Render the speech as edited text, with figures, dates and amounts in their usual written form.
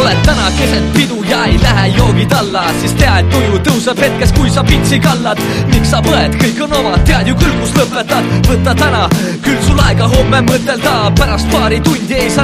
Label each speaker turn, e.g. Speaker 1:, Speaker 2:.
Speaker 1: oled täna keset pidu ja ei lähe joogid alla, siis tea, et tuju tõuseb hetkes, kui sa pitsi kallad. Miks sa põed, kõik on oma, tead ju küll, kus lõpetad. Võta täna, küll sul aega homme mõtelda, pärast paari tundi ei saa